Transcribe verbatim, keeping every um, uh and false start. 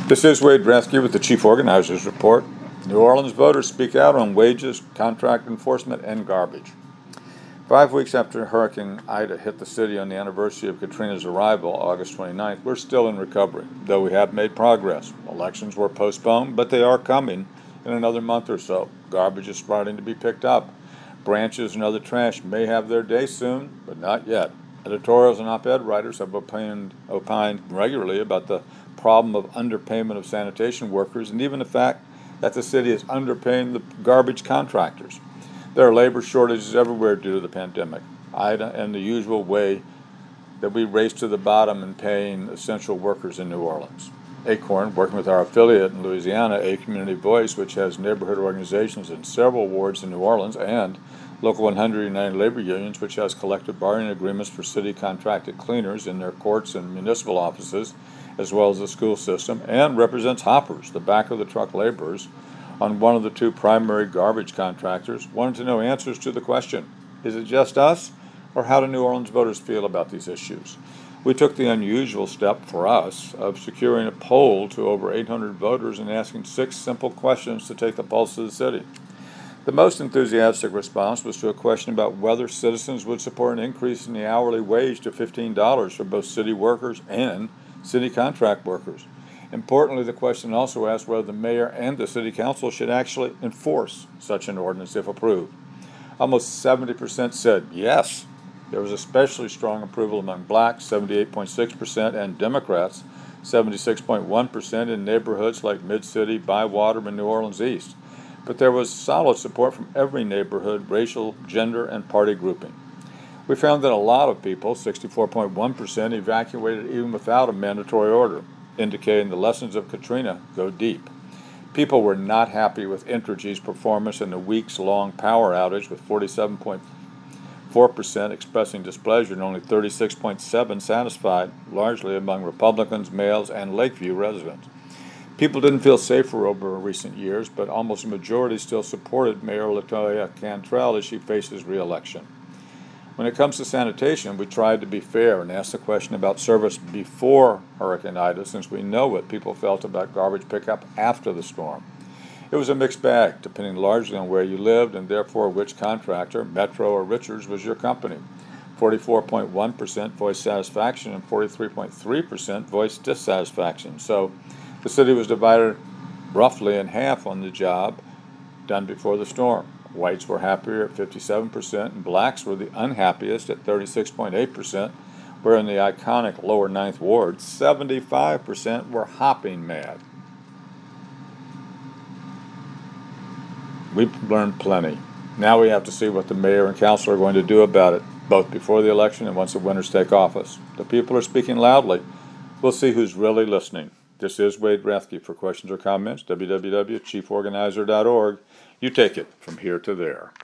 This is Wade Rescue with the Chief Organizers Report. New Orleans voters speak out on wages, contract enforcement, and garbage. Five weeks after Hurricane Ida hit the city on the anniversary of Katrina's arrival, August twenty-ninth, we're still in recovery, though we have made progress. Elections were postponed, but they are coming in another month or so. Garbage is starting to be picked up. Branches and other trash may have their day soon, but not yet. Editorials and op-ed writers have opined, opined regularly about the problem of underpayment of sanitation workers and even the fact that the city is underpaying the garbage contractors. There are labor shortages everywhere due to the pandemic. Ida and the usual way that we race to the bottom in paying essential workers in New Orleans. Acorn, working with our affiliate in Louisiana, A Community Voice, which has neighborhood organizations in several wards in New Orleans, and Local one hundred United Labor Unions, which has collective bargaining agreements for city contracted cleaners in their courts and municipal offices, as well as the school system, and represents hoppers, the back-of-the-truck laborers, on one of the two primary garbage contractors, wanted to know answers to the question, is it just us, or how do New Orleans voters feel about these issues? We took the unusual step for us of securing a poll to over eight hundred voters and asking six simple questions to take the pulse of the city. The most enthusiastic response was to a question about whether citizens would support an increase in the hourly wage to fifteen dollars for both city workers and city contract workers. Importantly, the question also asked whether the mayor and the city council should actually enforce such an ordinance if approved. Almost seventy percent said yes. There was especially strong approval among blacks, seventy-eight point six percent, and Democrats, seventy-six point one percent, in neighborhoods like Mid-City, Bywater, and New Orleans East. But there was solid support from every neighborhood, racial, gender, and party grouping. We found that a lot of people, sixty-four point one percent, evacuated even without a mandatory order, indicating the lessons of Katrina go deep. People were not happy with Entergy's performance in the weeks-long power outage, with forty-seven point four percent expressing displeasure and only thirty-six point seven percent satisfied, largely among Republicans, males, and Lakeview residents. People didn't feel safer over recent years, but almost a majority still supported Mayor Latoya Cantrell as she faces re-election. When it comes to sanitation, we tried to be fair and asked the question about service before Hurricane Ida, since we know what people felt about garbage pickup after the storm. It was a mixed bag, depending largely on where you lived and therefore which contractor, Metro or Richards, was your company. forty-four point one percent voiced satisfaction and forty-three point three percent voiced dissatisfaction. So the city was divided roughly in half on the job done before the storm. Whites were happier at fifty-seven percent, and blacks were the unhappiest at thirty-six point eight percent, where in the iconic Lower Ninth Ward, seventy-five percent were hopping mad. We've learned plenty. Now we have to see what the mayor and council are going to do about it, both before the election and once the winners take office. The people are speaking loudly. We'll see who's really listening. This is Wade Rathke. For questions or comments, w w w dot chief organizer dot org. You take it from here to there.